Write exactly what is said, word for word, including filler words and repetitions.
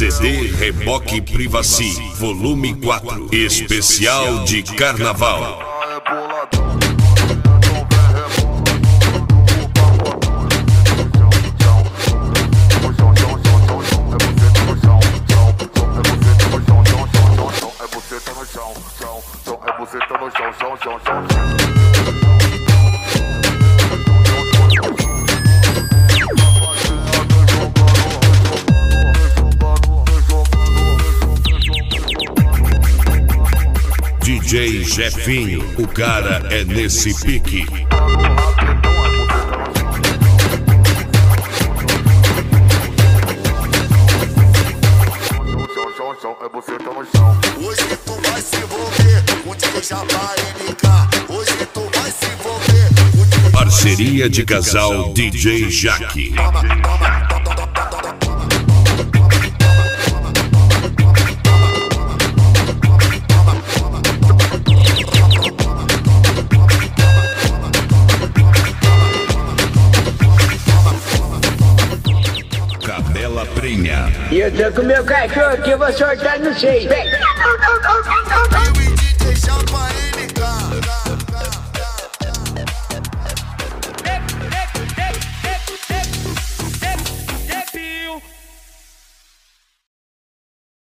C D Reboque Privacy, volume quatro, especial de carnaval. D J Jefinho, o cara é nesse pique. Hoje tu vai se envolver, contigo já vai ligar. Hoje tu vai se envolver. Parceria de casal D J Jaque. E eu tô com meu cachorro que eu vou soltar no seis. Vem!